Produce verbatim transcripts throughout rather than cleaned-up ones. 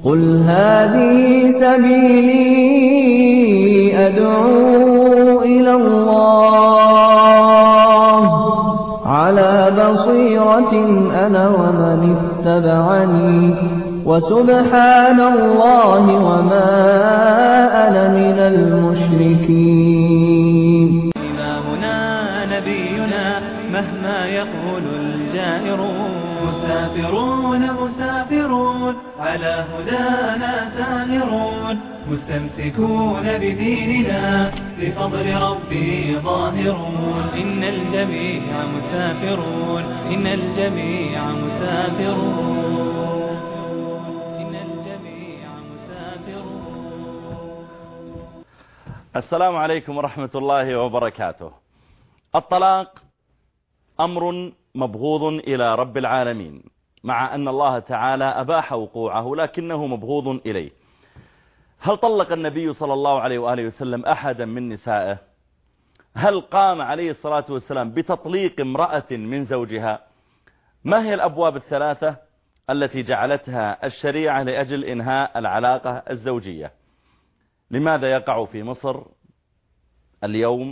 قل هذه سبيلي أدعو إلى الله على بصيرة أنا ومن اتبعني وسبحان الله وما أنا من المشركين. إمامنا نبينا مهما يقول الجائرون مسافرون مسافرون على هدانا سائرون مستمسكون بديننا بفضل ربي ظاهرون إن الجميع مسافرون إن الجميع مسافرون إن الجميع مسافرون. السلام عليكم ورحمة الله وبركاته. الطلاق أمر مبغوض إلى رب العالمين، مع أن الله تعالى أباح وقوعه لكنه مبغوض إليه. هل طلق النبي صلى الله عليه وآله وسلم أحدا من نسائه؟ هل قام عليه الصلاة والسلام بتطليق امرأة من زوجها؟ ما هي الأبواب الثلاثة التي جعلتها الشريعة لأجل إنهاء العلاقة الزوجية؟ لماذا يقع في مصر اليوم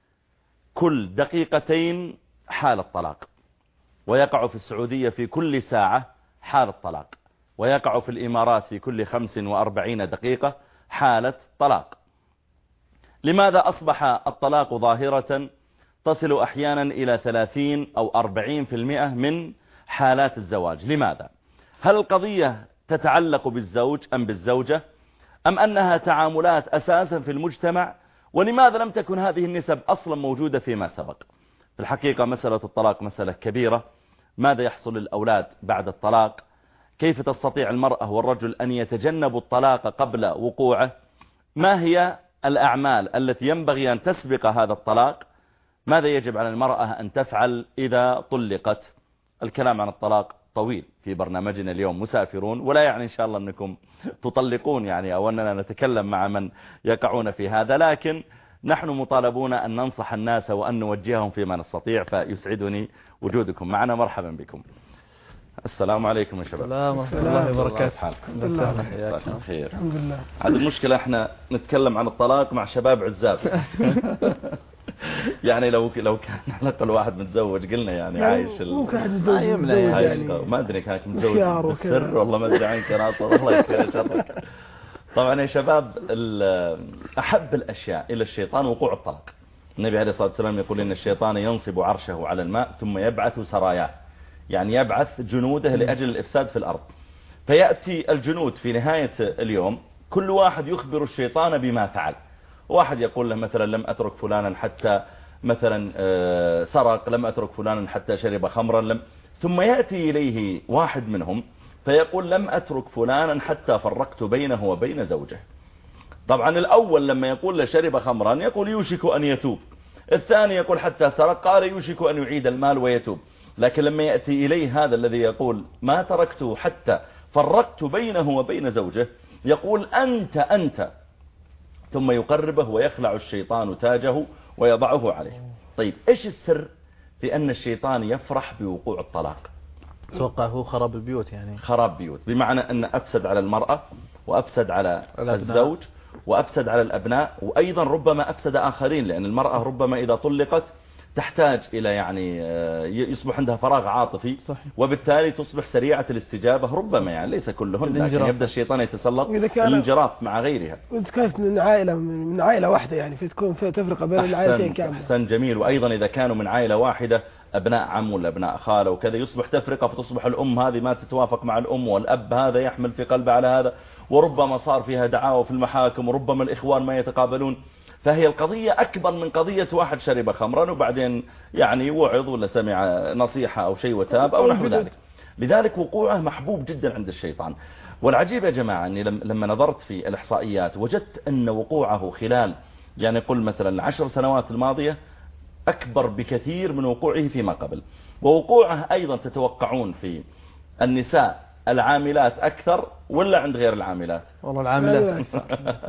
كل دقيقتين حالة طلاق، ويقع في السعودية في كل ساعة حالة طلاق، ويقع في الإمارات في كل خمس وأربعين دقيقة حالة طلاق؟ لماذا أصبح الطلاق ظاهرة تصل أحيانا إلى ثلاثين أو أربعين في المئة من حالات الزواج؟ لماذا؟ هل القضية تتعلق بالزوج أم بالزوجة، أم أنها تعاملات أساسا في المجتمع؟ ولماذا لم تكن هذه النسب أصلا موجودة فيما سبق؟ في الحقيقة مسألة الطلاق مسألة كبيرة. ماذا يحصل للأولاد بعد الطلاق؟ كيف تستطيع المرأة والرجل أن يتجنبوا الطلاق قبل وقوعه؟ ما هي الأعمال التي ينبغي أن تسبق هذا الطلاق؟ ماذا يجب على المرأة أن تفعل إذا طلقت؟ الكلام عن الطلاق طويل في برنامجنا اليوم مسافرون، ولا يعني إن شاء الله أنكم تطلقون يعني أو أننا نتكلم مع من يقعون في هذا، لكن نحن مطالبون أن ننصح الناس وأن نوجههم فيما نستطيع، فيسعدني وجودكم معنا. مرحبا بكم. السلام عليكم يا شباب. السلام ورحمة الله وبركاته. حالكم؟ الله خير. الحمد لله. هذه المشكلة، احنا نتكلم عن الطلاق مع شباب عزاب. يعني لو لو كان على الأقل واحد متزوج قلنا يعني عايش ال... يعني ما أدري كانت متزوج بالسر والله ما أدري عنك ناصر، الله يكفينا شرك. طبعا يا شباب أحب الأشياء إلى الشيطان وقوع الطلاق. النبي عليه الصلاة والسلام يقول إن الشيطان ينصب عرشه على الماء ثم يبعث سراياه، يعني يبعث جنوده لأجل الإفساد في الأرض. فيأتي الجنود في نهاية اليوم كل واحد يخبر الشيطان بما فعل. واحد يقول له مثلا لم أترك فلانا حتى مثلا سرق، لم أترك فلانا حتى شرب خمرا، لم ثم يأتي إليه واحد منهم فيقول لم أترك فلانا حتى فرقت بينه وبين زوجه. طبعا الأول لما يقول له شرب خمرا يقول يوشك أن يتوب، الثاني يقول حتى سرق قال يوشك أن يعيد المال ويتوب. لكن لما يأتي إليه هذا الذي يقول ما تركته حتى فرقت بينه وبين زوجه يقول أنت أنت، ثم يقربه ويخلع الشيطان تاجه ويضعه عليه. طيب إيش السر في أن الشيطان يفرح بوقوع الطلاق؟ أتوقع هو خراب البيوت، يعني خراب بيوت، بمعنى أن أفسد على المرأة وأفسد على الأبناء. الزوج وأفسد على الأبناء، وأيضا ربما أفسد آخرين، لأن المرأة ربما إذا طلقت تحتاج إلى يعني يصبح عندها فراغ عاطفي، صحيح. وبالتالي تصبح سريعة الاستجابة ربما، يعني ليس كلهن، لكن يبدأ الشيطان يتسلط الانجراف مع غيرها. وإذا كانت من عائلة من عائلة واحدة يعني فتكون في تفرقة بين العائلتين كاملة. أحسن، جميل. وأيضا إذا كانوا من عائلة واحدة أبناء عم ولا أبناء خالة وكذا يصبح تفرقة، فتصبح الأم هذه ما تتوافق مع الأم، والأب هذا يحمل في قلبه على هذا، وربما صار فيها دعاوى في المحاكم، وربما الإخوان ما يتقابلون. فهي القضية أكبر من قضية واحد شرب خمرا وبعدين يعني وعظ ولا سمع نصيحة أو شيء وتاب أو نحو ذلك. لذلك وقوعه محبوب جدا عند الشيطان. والعجيب يا جماعة أني لما نظرت في الإحصائيات وجدت أن وقوعه خلال يعني قل مثلا العشر سنوات الماضية أكبر بكثير من وقوعه فيما قبل. ووقوعه أيضا تتوقعون في النساء العاملات أكثر ولا عند غير العاملات؟ والله العاملات أكثر.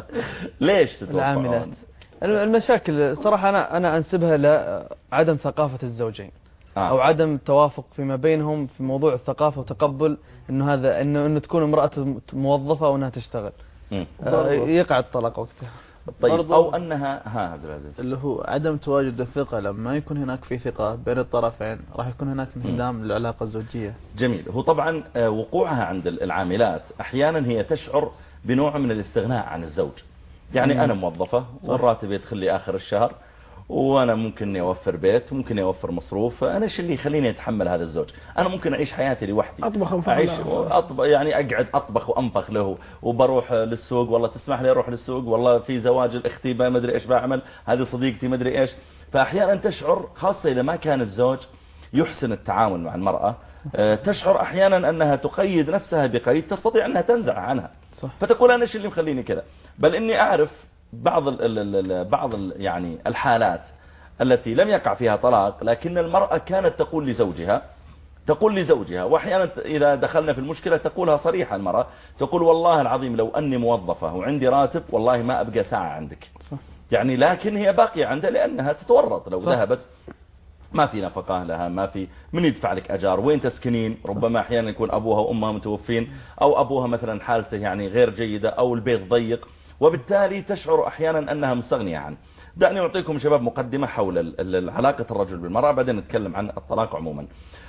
ليش تتوقعون؟ العاملات المشاكل صراحة أنا أنا أنسبها لعدم ثقافة الزوجين. آه. أو عدم التوافق فيما بينهم في موضوع الثقافة وتقبل إنه هذا إنه إنه تكون امرأة موظفة أو إنها تشتغل، آه يقع الطلاق وقتها. طيب أو أنها ها عبد العزيز اللي هو عدم تواجد الثقة، لما يكون هناك في ثقة بين الطرفين راح يكون هناك انهدام للعلاقة الزوجية. جميل. هو طبعا وقوعها عند العاملات أحيانا هي تشعر بنوع من الاستغناء عن الزوج. يعني مم. أنا موظفة والراتب يدخل لي آخر الشهر، وأنا ممكن أوفر بيت، ممكن أوفر مصروف، أنا إيش اللي يخليني أتحمل هذا الزوج؟ أنا ممكن أعيش حياتي لوحدي، أطبخ أعيش أطبخ يعني أقعد أطبخ وأنفخ له، وبروح للسوق، والله تسمح لي أروح للسوق، والله في زواج الأختي ما مدري إيش بعمل، هذه صديقتي ما أدري إيش. فأحيانا تشعر، خاصة إذا ما كان الزوج يحسن التعامل مع المرأة، تشعر أحيانا أنها تقيد نفسها بقيد تستطيع أنها تنزع عنها. صح. فتقول أنا إيش اللي مخليني كذا؟ بل إني أعرف بعض ال بعض ال يعني الحالات التي لم يقع فيها طلاق، لكن المرأة كانت تقول لزوجها تقول لزوجها وأحيانا إذا دخلنا في المشكلة تقولها صريحة المرأة، تقول والله العظيم لو أني موظفة وعندي راتب والله ما أبقى ساعة عندك. صح. يعني لكن هي باقية عندها لأنها تتورط، لو صح. ذهبت ما في نفقة لها، ما في من يدفع لك أجار، وين تسكنين، ربما أحيانا يكون أبوها وأمها متوفين، أو أبوها مثلا حالته يعني غير جيدة، أو البيت ضيق، وبالتالي تشعر أحيانا أنها مستغنية عنه. دعني أعطيكم شباب مقدمة حول علاقة الرجل بالمرأة، بعدين نتكلم عن الطلاق عموما.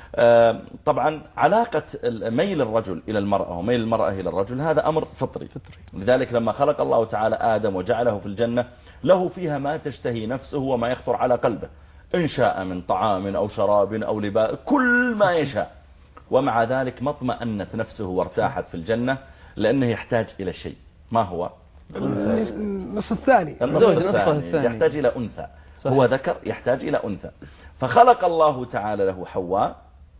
طبعا علاقة ميل الرجل إلى المرأة وميل المرأة إلى الرجل هذا أمر فطري. فطري. لذلك لما خلق الله تعالى آدم وجعله في الجنة له فيها ما تشتهي نفسه وما يخطر على قلبه، إن شاء من طعام أو شراب أو لباس، كل ما يشاء، ومع ذلك ما اطمأنت نفسه وارتاحت في الجنة لأنه يحتاج إلى شيء. ما هو؟ النصف الثاني، الزوج النصف الثاني يحتاج إلى أنثى. صحيح. هو ذكر يحتاج إلى أنثى، فخلق الله تعالى له حواء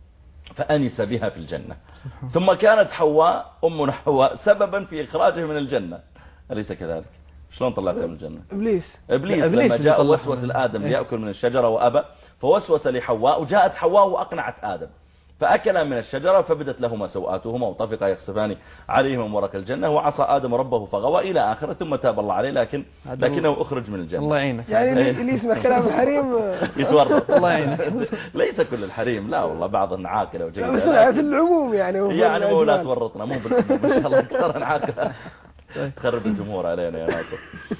فأنس بها في الجنة. ثم كانت حواء أمنا حواء سببا في إخراجه من الجنة، أليس كذلك؟ شلون طلعته من الجنة؟ إبليس إبليس, إبليس لما جاء وسوس لآدم ليأكل من الشجرة وأبى، فوسوس لحواء وجاءت حواء وأقنعت آدم، فأكلا من الشجرة فبدت لهما سوآتهما وطفقا يخصفان عليهما من ورق الجنة، وعصى آدم ربه فغوى إلى آخره، ثم تاب الله عليه لكن لكنه أخرج من الجنة. الله يعينك. يعني اللي يسمع كلام الحريم يتورط. الله يعينك. ليس كل الحريم، لا والله بعض عاقلة وجيدة، في العموم يعني يعني مو لا تورطنا، مو بالعموم إن شاء الله أكثر عاقلة تخرب الجمهور علينا يا ناصر.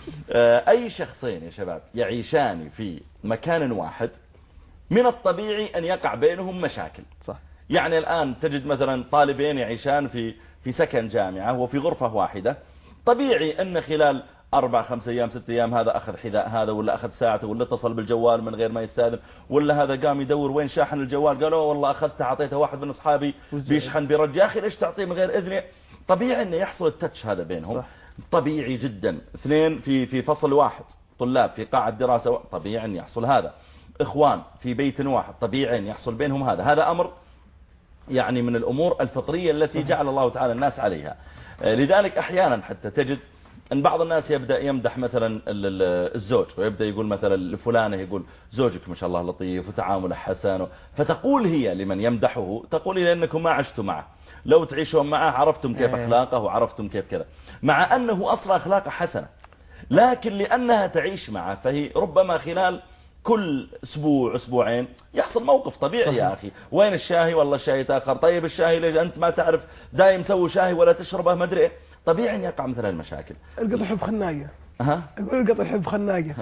أي شخصين يا شباب يعيشان في مكان واحد من الطبيعي أن يقع بينهم مشاكل. صح. يعني الآن تجد مثلا طالبين يعيشان في في سكن جامعة وفي غرفة واحدة، طبيعي أن خلال أربع خمس أيام ست أيام هذا أخذ حذاء هذا، ولا أخذ ساعته، ولا اتصل بالجوال من غير ما يستاذن، ولا هذا قام يدور وين شاحن الجوال، قالوا والله أخذته أعطيته واحد من أصحابي بيشحن برج، يا أخي ليش تعطيه من غير إذني؟ طبيعي أن يحصل التتش هذا بينهم. صح. طبيعي جدا. اثنين في في فصل واحد، طلاب في قاعة دراسة، طبيعي أن يحصل هذا. إخوان في بيت واحد، طبيعي أن يحصل بينهم هذا. هذا أمر يعني من الأمور الفطرية التي جعل الله تعالى الناس عليها. لذلك أحيانا حتى تجد أن بعض الناس يبدأ يمدح مثلا الزوج، ويبدأ يقول مثلا لفلانه يقول زوجك ما شاء الله لطيف وتعامله حسن، فتقول هي لمن يمدحه، تقول لأنكم ما عشتوا معه، لو تعيشون معه عرفتم كيف أخلاقه وعرفتم كيف كذا، مع أنه أصلا أخلاقه حسنة، لكن لأنها تعيش معه فهي ربما خلال كل أسبوع أسبوعين يحصل موقف طبيعي. يا أخي وين الشاهي؟ والله الشاي تأخر. طيب الشاهي ليش أنت ما تعرف دايم سوي شاهي ولا تشربه؟ ما أدري إيه. طبيعي أن يقع مثل المشاكل. القطع حب خناقة. ها؟ أقول القطع حب خناقة.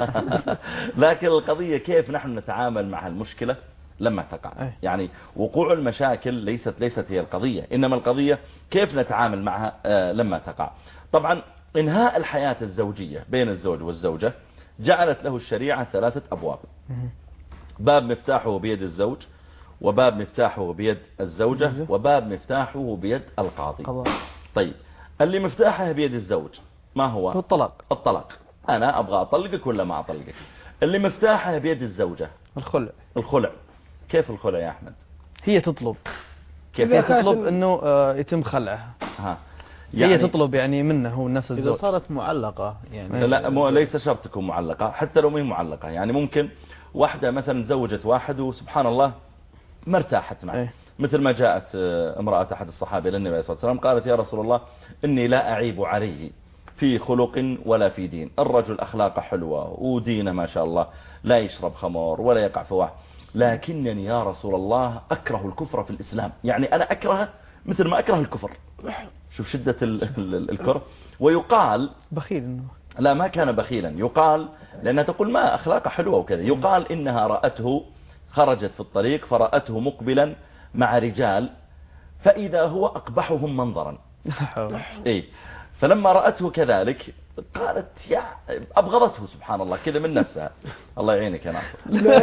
لكن القضية كيف نحن نتعامل مع المشكلة لما تقع. يعني وقوع المشاكل ليست ليست هي القضية، إنما القضية كيف نتعامل معها لما تقع. طبعا إنهاء الحياة الزوجية بين الزوج والزوجة جعلت له الشريعة ثلاثة أبواب. باب مفتاحه بيد الزوج، وباب مفتاحه بيد الزوجة، وباب مفتاحه بيد القاضي. طيب اللي مفتاحه بيد الزوج ما هو؟ هو الطلاق. الطلاق، أنا أبغى أطلقك ولا ما أطلقك. اللي مفتاحه بيد الزوجة الخلع. الخلع. كيف الخلع يا أحمد؟ هي تطلب. كيف هي تطلب أنه يتم خلعها. ها. يعني هي تطلب يعني منه هو نفس الزوج. إذا صارت معلقة يعني لا مو ليس شرط تكون معلقة، حتى لو ما هي معلقة، يعني ممكن واحدة مثلا تزوجت واحد وسبحان الله ما ارتاحت معه. ايه؟ مثل ما جاءت امرأة أحد الصحابة للنبي صلى الله عليه وسلم قالت يا رسول الله إني لا أعيب عليه في خلق ولا في دين، الرجل أخلاقه حلوة ودينه ما شاء الله، لا يشرب خمر ولا يقع فواحش، لكنني يا رسول الله أكره الكفر في الإسلام، يعني أنا أكره مثل ما أكره الكفر. شوف شدة الكره. ويقال بخيل إنه لا، ما كان بخيلا، يقال لأنها تقول ما أخلاقه حلوة وكذا، يقال إنها رأته خرجت في الطريق فرأته مقبلا مع رجال فإذا هو أقبحهم منظرا. إيه، فلما رأته كذلك قالت يا أبغضته سبحان الله كذا من نفسها. الله يعينك يا ناصر.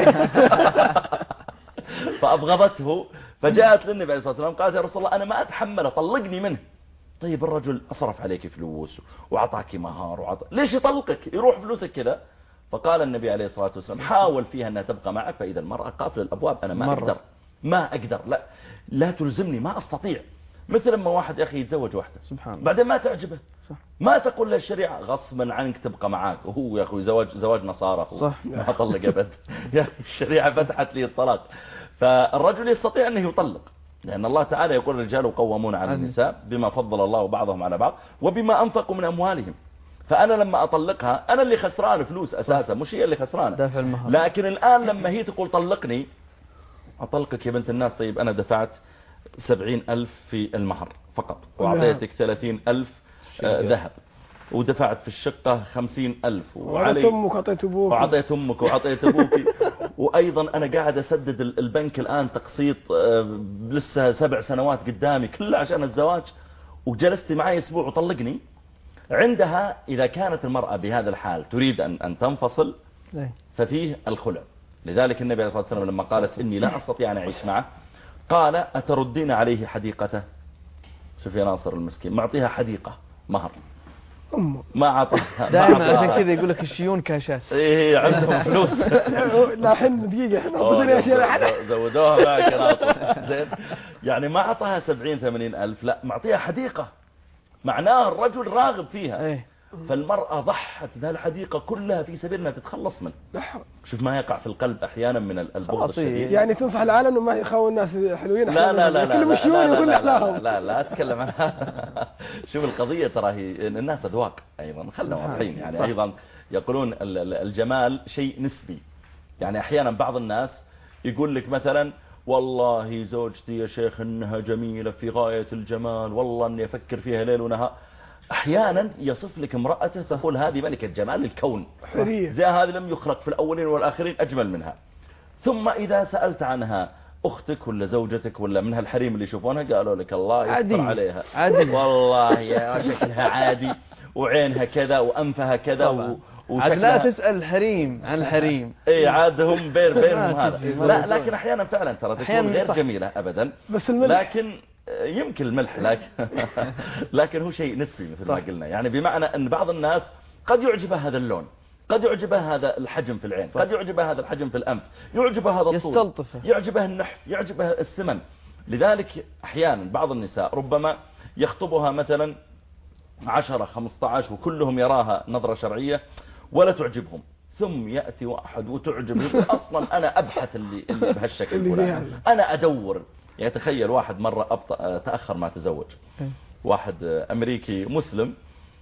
فأبغضته فجاءت للنبي عليه الصلاة والسلام قالت يا رسول الله أنا ما أتحمل، طلقني منه. طيب الرجل أصرف عليك فلوس وعطاك مهار وعطا، ليش يطلقك يروح فلوسك كذا؟ فقال النبي عليه الصلاة والسلام حاول فيها أنها تبقى معك، فإذا المرأة قافل الأبواب أنا ما مرة. أقدر ما أقدر لا لا تلزمني ما أستطيع. مثل لما واحد يا أخي يتزوج واحدة سبحان الله بعدين ما تعجبه صح. ما تقول له الشريعة غصبا عنك تبقى معاك، وهو يا أخوي زواج زواج نصارى صح ما طلق أبد. يا أخي الشريعة فتحت لي الطلاق. فالرجل يستطيع أنه يطلق، لأن الله تعالى يقول الرجال قوامون على النساء بما فضل الله بعضهم على بعض وبما أنفقوا من أموالهم. فأنا لما أطلقها أنا اللي خسران فلوس أساسا، مش هي اللي خسران. لكن الآن لما هي تقول طلقني، أطلقك يا بنت الناس، طيب أنا دفعت سبعين ألف في المهر فقط وأعطيتك ثلاثين ألف آه ذهب ودفعت في الشقة خمسين ألف وعطيت أمك وعطيت أبوك وعطيت أمك وعطيت أبوك وأيضا أنا قاعد أسدد البنك الآن تقسيط آه لسه سبع سنوات قدامي كله عشان الزواج، وجلست معي أسبوع وطلقني. عندها إذا كانت المرأة بهذا الحال تريد أن أن تنفصل ففيه الخلع. لذلك النبي عليه الصلاة والسلام لما قالت إني لا أستطيع أن أعيش معه قال أتردين عليه حديقته. شوف يا ناصر المسكين معطيها حديقة مهر ما عطاها دائما عشان كذا يقول لك الشيون كاشات. ايه عندهم فلوس. لا حن دقيقة احنا اشياء زودوها معك يا ناصر زين. يعني ما عطاها سبعين ثمانين ألف، لا معطيها حديقة، معناه الرجل راغب فيها. ايه. فالمرأة ضحت بهالحديقة كلها في سبيل انها تتخلص منه. شوف ما يقع في القلب احيانا من البغض الشديد. يعني تنصح العالم وما يخاون الناس حلوين. لا لا لا لا لا لا, لا, لا, لا لا اتكلم عنها. شوف القضية ترى هي الناس اذواق ايضا، خلنا واضحين. يعني ايضا يقولون الجمال شيء نسبي. يعني احيانا بعض الناس يقول لك مثلا والله زوجتي يا شيخ انها جميلة في غاية الجمال، والله اني افكر فيها ليل ونهار. احيانا يصف لك امرأته تقول هذه ملكة جمال للكون، زي هذه لم يخلق في الاولين والاخرين اجمل منها. ثم اذا سألت عنها اختك ولا زوجتك ولا من هالحريم اللي يشوفونها قالوا لك الله يستر عليها عادي. والله يا شكلها عادي وعينها كذا وانفها كذا و... عاد لا تسأل الحريم عن الحريم. اي عاد هم بين بينهم هذا. لا لكن احيانا فعلا ترى تكون غير جميلة ابدا، بس لكن يمكن الملح لكن لكن هو شيء نسبي مثل ما قلنا. يعني بمعنى ان بعض الناس قد يعجبه هذا اللون، قد يعجبه هذا الحجم في العين، قد يعجبه هذا الحجم في الانف، يعجبه هذا الطول، يعجبه النحف، يعجبه السمن. لذلك احيانا بعض النساء ربما يخطبها مثلا عشرة خمسة عشر وكلهم يراها نظرة شرعية ولا تعجبهم، ثم يأتي واحد وتعجبه. اصلا انا ابحث اللي, اللي بهالشكل انا ادور. يعني تخيل واحد مرة أبطأ تأخر ما تزوج، واحد أمريكي مسلم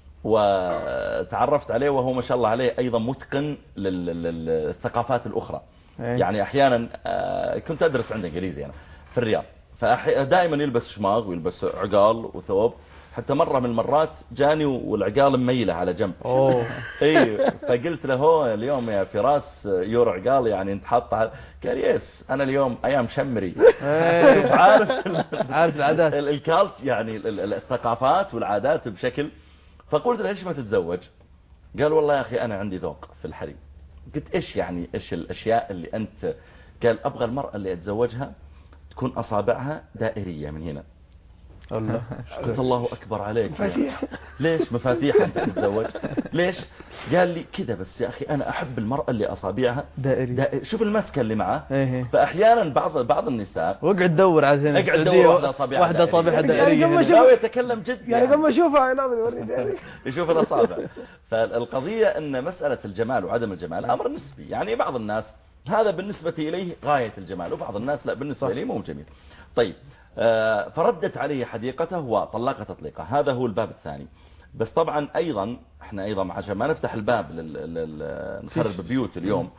وتعرفت عليه وهو ما شاء الله عليه أيضا متقن للثقافات الأخرى. يعني أحيانا كنت أدرس عنده إنجليزي يعني في الرياض، فدائما يلبس شماغ ويلبس عقال وثوب. حتى مرة من المرات جاني والعقال مميلة على جنب. اوه اي فقلت له اليوم يا فراس يور عقال يعني انت حاطها؟ قال يس انا اليوم ايام شمري. عارف عارف العادات الكالت يعني الثقافات والعادات بشكل. فقلت له ليش ما تتزوج؟ قال والله يا اخي انا عندي ذوق في الحريم. قلت ايش يعني ايش الاشياء اللي انت؟ قال ابغى المرأة اللي اتزوجها تكون اصابعها دائرية من هنا. الله قلت الله أكبر عليك. مفاتيح. ليش مفاتيح أنت تتزوج؟ ليش؟ قال لي كذا بس يا أخي أنا أحب المرأة اللي أصابعها دائري. دائري. شوف المسكة اللي معه. ايه. فأحيانا بعض بعض النساء واقعد دور على هنا اقعد دور واحدة أصابعها واحدة أصابعها دائرية. لا يتكلم جد يعني لما أشوفها أنا بوري دائري يشوف الأصابع. فالقضية أن مسألة الجمال وعدم الجمال أمر نسبي. يعني بعض الناس هذا بالنسبة إليه غاية الجمال وبعض الناس لا بالنسبة إليه مو جميل. طيب آه فردت عليه حديقته وطلقت تطليقه. هذا هو الباب الثاني. بس طبعا ايضا احنا ايضا عشان ما نفتح الباب لل... لل... نخرب بيوت اليوم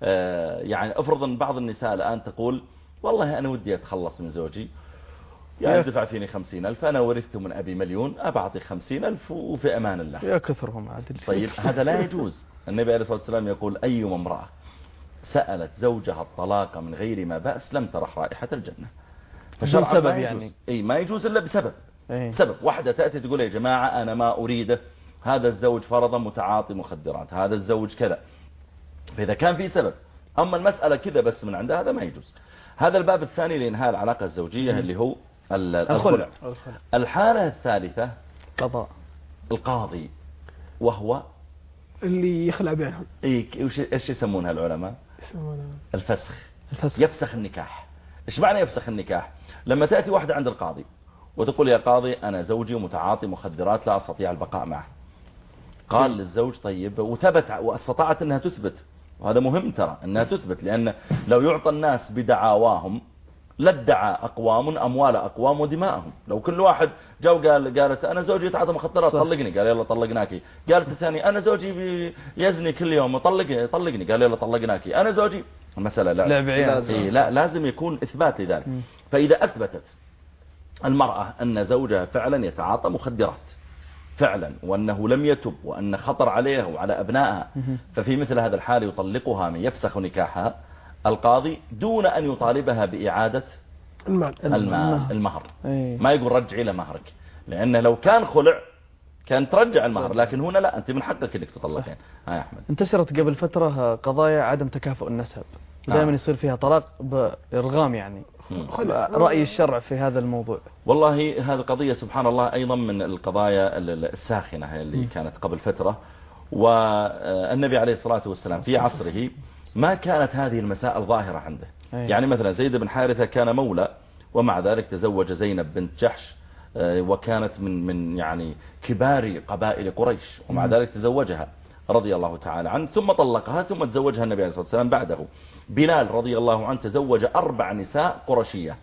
يعني افرض ان بعض النساء الآن تقول والله أنا ودي أتخلص من زوجي، يعني دفع فيني خمسين ألف، أنا ورثت من أبي مليون، أبعطي خمسين ألف وفي أمان الله. يا كثرهم عادل. طيب هذا لا يجوز. النبي عليه الصلاة والسلام يقول أيما امرأة سألت زوجها الطلاق من غير ما بأس لم ترح رائحة الجنة. فشرعا سبب يعني أي ما يجوز إلا بسبب. أي. سبب. واحدة تأتي تقول يا جماعة أنا ما أريده، هذا الزوج فرضا متعاطي مخدرات، هذا الزوج كذا، فإذا كان في سبب. أما المسألة كذا بس من عندها هذا ما يجوز. هذا الباب الثاني لإنهاء العلاقة الزوجية اللي هو الخلع. الحالة الثالثة قضاء القاضي، وهو اللي يخلع بينهم. اي ايش يسمونها العلماء؟ يسمونها الفسخ. الفسخ. يفسخ النكاح. ايش معنى يفسخ النكاح؟ لما تأتي واحدة عند القاضي وتقول يا قاضي أنا زوجي متعاطي مخدرات لا أستطيع البقاء معه، قال للزوج طيب، وثبت واستطاعت أنها تثبت، وهذا مهم ترى أنها تثبت، لأن لو يعطى الناس بدعاواهم لادعى أقوام أموال أقوام ودماءهم. لو كل واحد جاء وقال قالت أنا زوجي يتعاطى مخدرات طلقني، قال يلا طلقناكي. قالت الثاني أنا زوجي يزني كل يوم طلقني طلقني، قال يلا طلقناكي. أنا زوجي، المسألة لا لعب عيال. إيه لا لازم يكون إثبات لذلك. فإذا أثبتت المرأة أن زوجها فعلا يتعاطى مخدرات فعلا، وأنه لم يتب، وأن خطر عليها وعلى أبنائها، ففي مثل هذا الحال يطلقها من يفسخ نكاحها القاضي دون أن يطالبها بإعادة المال المال المهر. أي. ما يقول رجعي له مهرك، لأنه لو كان خلع كان ترجع المهر، لكن هنا لا، أنت من حقك أنك تطلقين. ها يا أحمد. انتشرت قبل فترة قضايا عدم تكافؤ النسب، دائما يصير فيها طلاق بإرغام، يعني رأي الشرع في هذا الموضوع. والله هذه قضية سبحان الله أيضا من القضايا الساخنة اللي كانت قبل فترة، والنبي عليه الصلاة والسلام في عصره ما كانت هذه المسائل ظاهرة عنده. يعني مثلا زيد بن حارثة كان مولى، ومع ذلك تزوج زينب بنت جحش، وكانت من من يعني كبار قبائل قريش، ومع ذلك تزوجها رضي الله تعالى عنه، ثم طلقها، ثم تزوجها النبي عليه الصلاة والسلام بعده. بلال رضي الله عنه تزوج أربع نساء قرشيات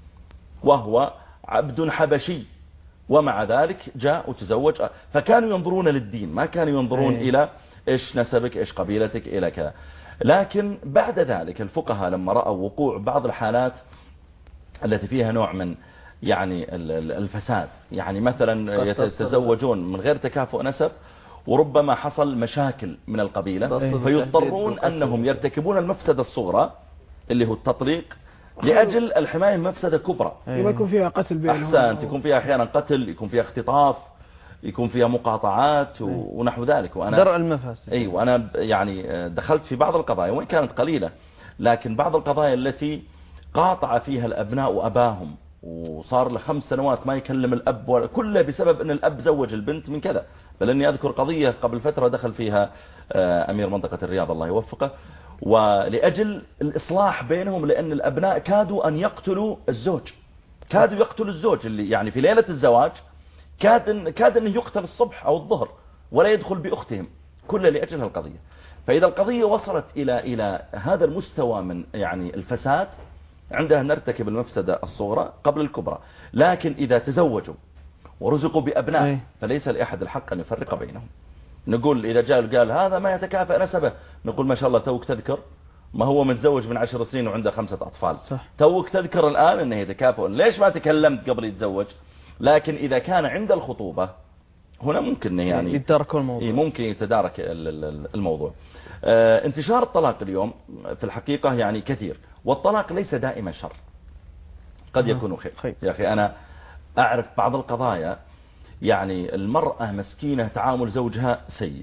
وهو عبد حبشي، ومع ذلك جاء وتزوج. فكانوا ينظرون للدين، ما كانوا ينظرون أي. إلى إيش نسبك إيش قبيلتك إلى كذا. لكن بعد ذلك الفقهاء لما رأوا وقوع بعض الحالات التي فيها نوع من يعني الفساد، يعني مثلا يتزوجون من غير تكافؤ نسب، وربما حصل مشاكل من القبيلة، فيضطرون أنهم يرتكبون المفسدة الصغرى اللي هو التطليق لأجل الحماية من مفسدة كبرى. يكون فيها قتل بينهم، أحسنت، يكون فيها أحيانا قتل، يكون فيها اختطاف، يكون فيها مقاطعات ونحو ذلك. وأنا درء المفاسد. أي وأنا يعني دخلت في بعض القضايا وإن كانت قليلة، لكن بعض القضايا التي قاطع فيها الأبناء أباهم، وصار له خمس سنوات ما يكلم الأب، ولا كله بسبب أن الأب زوج البنت من كذا. بل أني أذكر قضية قبل فترة دخل فيها أمير منطقة الرياض الله يوفقه، ولأجل الإصلاح بينهم، لأن الأبناء كادوا أن يقتلوا الزوج، كادوا يقتلوا الزوج اللي يعني في ليلة الزواج كاد أن كاد أنه يقتل الصبح أو الظهر ولا يدخل بأختهم، كله لأجل هالقضية. فإذا القضية وصلت إلى إلى هذا المستوى من يعني الفساد، عندها نرتكب المفسدة الصغرى قبل الكبرى. لكن إذا تزوجوا ورزقوا بأبناء فليس لأحد الحق أن يفرق بينهم. نقول إذا جاء قال هذا ما يتكافئ نسبه، نقول ما شاء الله توك تذكر، ما هو متزوج من عشر سنين وعنده خمسة أطفال، صح. توك تذكر الآن أنه يتكافئ، ليش ما تكلمت قبل يتزوج؟ لكن إذا كان عند الخطوبة هنا ممكن يعني يتداركوا الموضوع، ممكن يتدارك الموضوع. اه انتشار الطلاق اليوم في الحقيقة يعني كثير، والطلاق ليس دائما شر، قد يكون خير. خير يا أخي أنا أعرف بعض القضايا يعني المرأة مسكينة تعامل زوجها سيء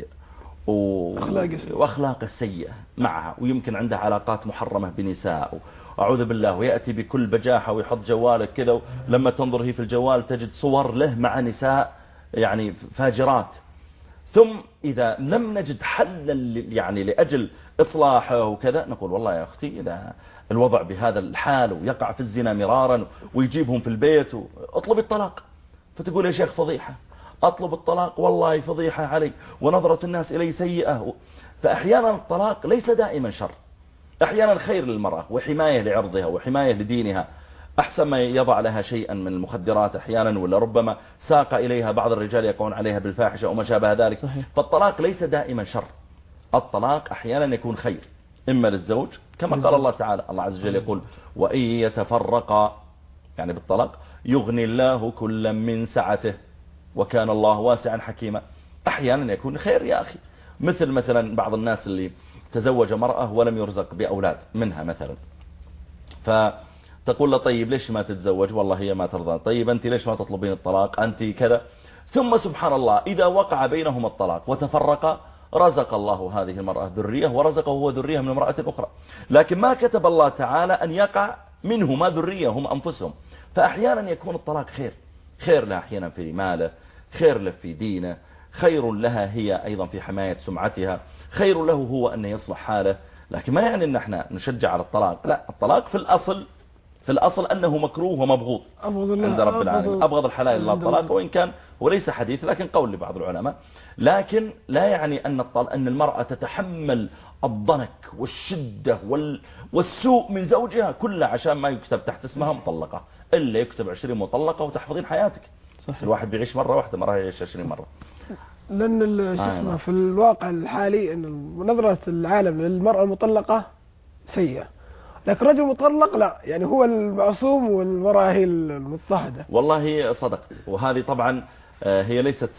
وأخلاق السيئة معها، ويمكن عندها علاقات محرمة بنساء، أعوذ بالله، ويأتي بكل بجاحة ويحط جوالك كذا، لما تنظر هي في الجوال تجد صور له مع نساء يعني فاجرات. ثم إذا لم نجد حلا يعني لأجل إصلاحه وكذا، نقول والله يا أختي إذا الوضع بهذا الحال ويقع في الزنا مرارا ويجيبهم في البيت، اطلب الطلاق. فتقول يا شيخ فضيحة، أطلب الطلاق والله فضيحة علي، ونظرة الناس إلي سيئة. فأحيانا الطلاق ليس دائما شر، أحيانا خير للمرأة وحماية لعرضها وحماية لدينها، أحسن ما يضع لها شيئا من المخدرات أحيانا، ولا ربما ساق إليها بعض الرجال يقعون عليها بالفاحشة وما شابه ذلك. صحيح. فالطلاق ليس دائما شر، الطلاق أحيانا يكون خير إما للزوج كما قال الله تعالى، الله عز وجل يقول وإن يتفرقا يعني بالطلاق يغني الله كلا من سعته وكان الله واسعا حكيما. أحيانا يكون خير يا أخي، مثل مثلا بعض الناس اللي تزوج مرأة ولم يرزق بأولاد منها مثلا، فتقول له طيب ليش ما تتزوج؟ والله هي ما ترضى. طيب أنت ليش ما تطلبين الطلاق؟ أنت كذا. ثم سبحان الله إذا وقع بينهما الطلاق وتفرق رزق الله هذه المرأة ذرية ورزقه هو ذرية من امرأة أخرى، لكن ما كتب الله تعالى أن يقع منهما ذرية هم أنفسهم. فأحيانا يكون الطلاق خير، خير له أحيانا في ماله، خير له في دينه، خير لها هي أيضا في حماية سمعتها، خير له هو أن يصلح حاله. لكن ما يعني أن احنا نشجع على الطلاق، لا، الطلاق في الأصل في الأصل أنه مكروه ومبغوض عند رب العالمين. أبغض الحلال إلا الطلاق، وإن كان وليس حديث لكن قول لبعض العلماء. لكن لا يعني أن أن المرأة تتحمل الضنك والشدة وال... والسوء من زوجها كله عشان ما يكتب تحت اسمها مطلقة، إلا يكتب عشرين مطلقة وتحفظين حياتك. صحيح. الواحد بيعيش مرة واحدة، مرة يعيش عشرين مرة. لأن آه في الواقع الحالي أن نظرة العالم للمرأة المطلقة سيئة، لكن رجل مطلق لا، يعني هو المعصوم والمرأة هي المضطهدة. والله صدقت، وهذه طبعا هي ليست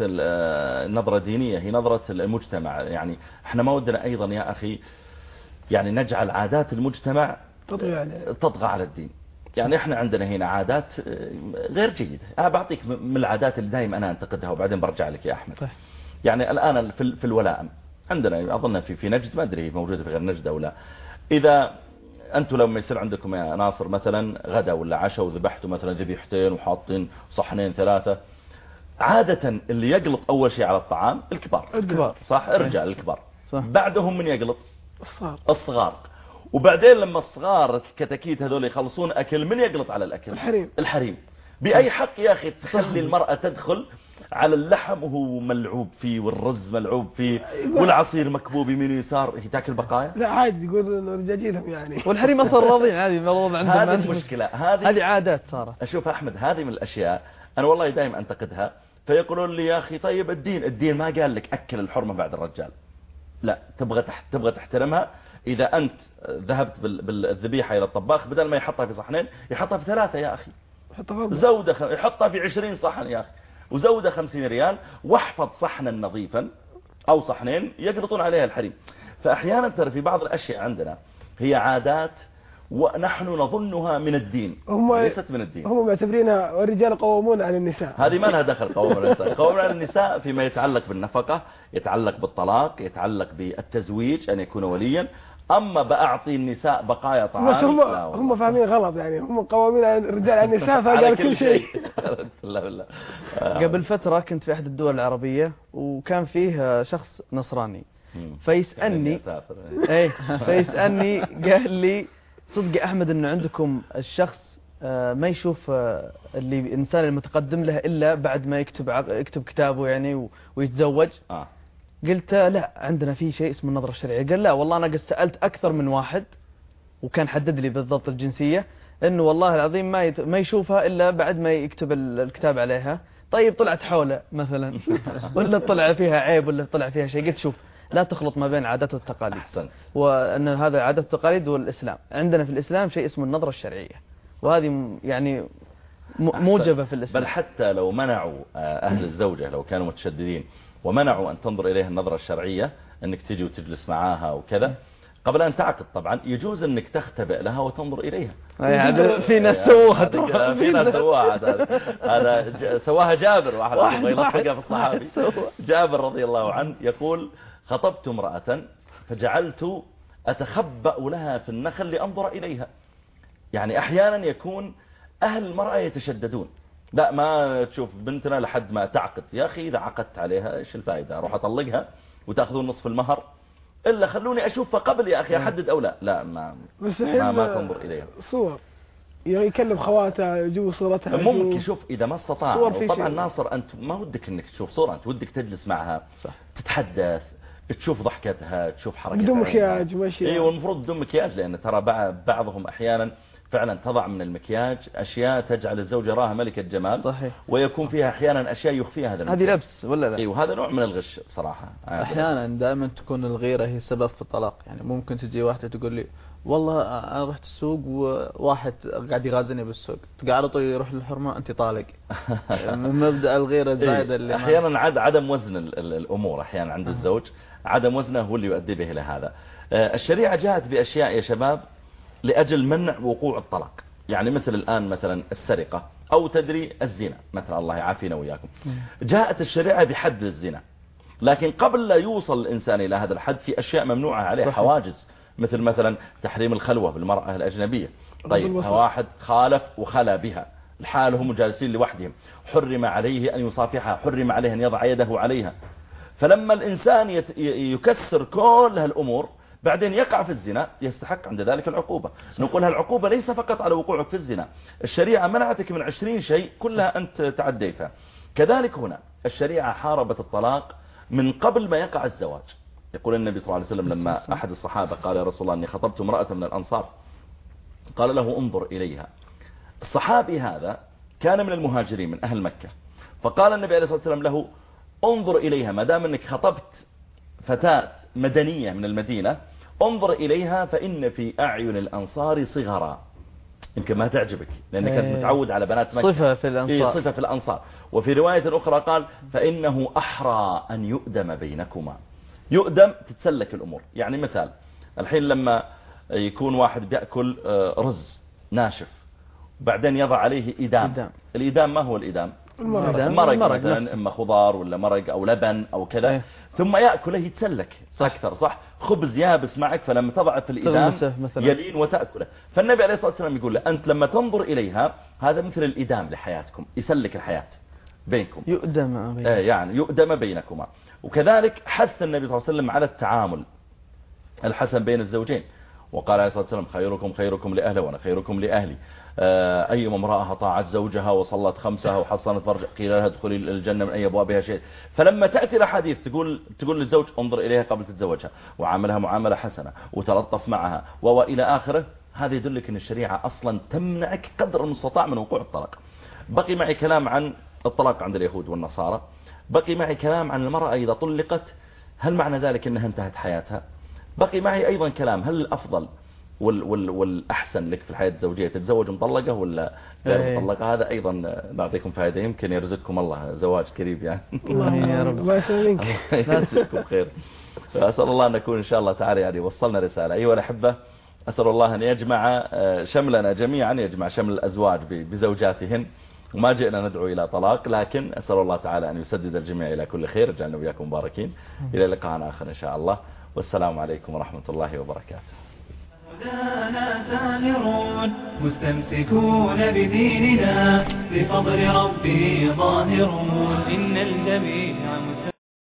نظرة دينية، هي نظرة المجتمع. يعني احنا ما ودنا أيضا يا أخي يعني نجعل عادات المجتمع تطغى على الدين. يعني احنا عندنا هنا عادات غير جيدة. أنا بعطيك من العادات اللي دائما أنا أنتقدها وبعدين برجع لك يا أحمد. يعني الآن في في الولائم عندنا أظن في في نجد، ما أدري موجودة في غير نجد أو لا، إذا أنتم لما يصير عندكم يا ناصر مثلا غدا ولا عشاء وذبحتوا مثلا ذبيحتين وحاطين صحنين ثلاثة، عادة اللي يقلط أول شيء على الطعام الكبار الكبار صح، الرجال الكبار صح. بعدهم من يقلط؟ الصغار الصغار. وبعدين لما الصغار الكتاكيت هذول يخلصون أكل، من يقلط على الأكل؟ الحريم. الحريم. بأي حق يا أخي تخلي المرأة تدخل على اللحم وهو ملعوب فيه والرز ملعوب فيه والعصير مكبوب يمين ويسار، هي تاكل بقايا؟ لا عادي، يقول رجاجيلهم يعني. والحريم اصلا راضي عادي، مرض عندهم. هذه المشكلة، هذه هذه عادات صارت. اشوف احمد هذه من الاشياء انا والله دائما انتقدها. فيقولون لي يا اخي طيب الدين الدين ما قال لك اكل الحرمة بعد الرجال، لا، تبغى تحت تبغى تحترمها. اذا انت ذهبت بالذبيحة الى الطباخ بدل ما يحطها في صحنين يحطها في ثلاثة يا اخي، زودة خ... يحطها في عشرين صحن يا اخي، وزودة خمسين ريال، واحفظ صحنا نظيفا أو صحنين يقلطون عليها الحريم. فأحيانا ترى في بعض الأشياء عندنا هي عادات ونحن نظنها من الدين، ليست من الدين. هم معتبرينها والرجال قوامون على النساء. هذه ما لها دخل قوامون على النساء. قوامون على النساء فيما يتعلق بالنفقة، يتعلق بالطلاق، يتعلق بالتزويج أن يكون وليا. أما بأعطي النساء بقايا طعام، بس هم هم فاهمين غلط، يعني هم قوامين على الرجال على النساء فقال كل شيء. لا بالله. قبل فترة كنت في أحد الدول العربية وكان فيه شخص نصراني فيسألني ايه فيسألني قال لي صدق يا أحمد إنه عندكم الشخص ما يشوف اللي الإنسان المتقدم له إلا بعد ما يكتب يكتب كتابه يعني ويتزوج. آه. قلت لا، عندنا في شيء اسمه النظرة الشرعية. قال لا والله أنا قد سألت أكثر من واحد وكان حدد لي بالضبط الجنسية، إنه والله العظيم ما ما يشوفها إلا بعد ما يكتب الكتاب عليها. طيب طلعت حولة مثلا ولا طلع فيها عيب ولا طلع فيها شيء. قلت شوف، لا تخلط ما بين العادات والتقاليد، وأن هذا عادات والتقاليد والإسلام. عندنا في الإسلام شيء اسمه النظرة الشرعية، وهذه يعني موجبة في الإسلام. بل حتى لو منعوا أهل الزوجة، لو كانوا متشددين ومنعوا أن تنظر إليها النظرة الشرعية، أنك تجي وتجلس معاها وكذا قبل أن تعقد، طبعا يجوز أنك تختبئ لها وتنظر إليها. في ناس سووها، في ناس سووها. هذا سواها جابر، واحد يلحقها في الصحابي. جابر رضي الله عنه يقول خطبت امرأة فجعلت أتخبأ لها في النخل لأنظر إليها. يعني أحيانا يكون أهل المرأة يتشددون، لا ما تشوف بنتنا لحد ما تعقد. يا أخي إذا عقدت عليها إيش الفائدة؟ أروح أطلقها وتأخذون نصف المهر؟ إلا خلوني أشوفها قبل يا أخي أحدد أو لا. لا ما ما, ما تنظر إليها. صور يكلم خواتها يجيبوا صورتها. ممكن شوف إذا ما استطاع. طبعا ناصر أنت ما ودك إنك تشوف صورة، أنت ودك تجلس معها صح. تتحدث، تشوف ضحكتها، تشوف حركتها بدون مكياج ومشي. ايوه المفروض بدون مكياج، لأن ترى بعضهم أحيانا فعلا تضع من المكياج أشياء تجعل الزوج يراها ملكة جمال. صحيح. ويكون فيها أحيانا أشياء يخفيها هذا هذه لبس ولا لا؟ أيوه هذا نوع من الغش بصراحة. أحيانا دائما تكون الغيرة هي سبب في الطلاق. يعني ممكن تجي واحدة تقول لي والله أنا رحت السوق وواحد قاعد يغازني بالسوق، قاعد على طول يروح للحرمة أنت طالق. من مبدأ الغيرة الزايدة اللي أحيانا عد عدم وزن الأمور أحيانا عند الزوج، عدم وزنه هو اللي يؤدي به إلى هذا. الشريعة جاءت بأشياء يا شباب لأجل منع وقوع الطلاق. يعني مثل الآن مثلا السرقة أو تدري الزنا مثلا، الله يعافينا وياكم. جاءت الشريعة بحد الزنا، لكن قبل لا يوصل الإنسان إلى هذا الحد في أشياء ممنوعة عليه. صحيح. حواجز مثل مثلا تحريم الخلوة بالمرأة الأجنبية. طيب واحد خالف وخلا بها لحالهم وجالسين لوحدهم، حرم عليه أن يصافحها، حرم عليه أن يضع يده عليها. فلما الإنسان يكسر كل هالأمور بعدين يقع في الزنا يستحق عند ذلك العقوبة. نقول هالعقوبة ليس فقط على وقوعك في الزنا، الشريعة منعتك من عشرين شيء كلها أنت تعديتها. كذلك هنا الشريعة حاربت الطلاق من قبل ما يقع الزواج. يقول النبي صلى الله عليه وسلم لما أحد الصحابة قال يا رسول الله أني خطبت امرأة من الأنصار، قال له انظر إليها. الصحابي هذا كان من المهاجرين من أهل مكة، فقال النبي عليه الصلاة والسلام له انظر إليها، ما دام أنك خطبت فتاة مدنية من المدينة انظر إليها فإن في أعين الأنصار صغرا. يمكن ما تعجبك لأنك كنت متعود على بنات مكة. صفة في الأنصار. صفة في الأنصار. وفي رواية أخرى قال فإنه أحرى أن يؤدم بينكما. يؤدم تتسلك الأمور. يعني مثال الحين لما يكون واحد بيأكل رز ناشف بعدين يضع عليه إدام. إدام. الإدام ما هو الإدام؟ المرق. مرق مثلا، إما خضار ولا مرق أو لبن أو كذا. ايه. ثم يأكله يتسلك صح. أكثر صح. خبز يابس معك فلما تضع في الإدام يلين وتأكله. فالنبي عليه الصلاة والسلام يقول له أنت لما تنظر إليها هذا مثل الإدام لحياتكم، يسلك الحياة بينكم، يؤدم بينكم. ايه يعني يؤدم بينكما. وكذلك حث النبي صلى الله عليه وسلم على التعامل الحسن بين الزوجين، وقال عليه الصلاة والسلام خيركم خيركم لأهله وأنا خيركم لأهلي. أي امرأة طاعت زوجها وصلت خمسها وحصنت فرج قيل لها ادخلي الجنة من أي أبوابها شيء. فلما تأتي الأحاديث تقول تقول للزوج انظر إليها قبل تتزوجها وعاملها معاملة حسنة وتلطف معها وإلى آخره، هذا يدلك أن الشريعة أصلا تمنعك قدر المستطاع من وقوع الطلاق. بقي معي كلام عن الطلاق عند اليهود والنصارى، بقي معي كلام عن المرأة إذا طلقت هل معنى ذلك أنها انتهت حياتها، بقي معي أيضا كلام هل الأفضل وال وال والأحسن لك في الحياة الزوجية تتزوج مطلقة ولا غير مطلقة. هذا أيضا نعطيكم فائدة، يمكن يرزقكم الله زواج قريب يعني. الله يا رب. الله يسلمك. يرزقكم خير. أسأل الله أن نكون إن شاء الله تعالى يعني وصلنا رسالة. أيها الأحبة أسأل الله أن يجمع شملنا جميعا، يجمع شمل الأزواج بزوجاتهن، وما جئنا ندعو إلى طلاق، لكن أسأل الله تعالى أن يسدد الجميع إلى كل خير، جعلنا وياكم مباركين. إلى لقاء آخر إن شاء الله، والسلام عليكم ورحمة الله وبركاته. هدانا سائرون مستمسكون بديننا بفضل ربي ظاهرون إن الجميع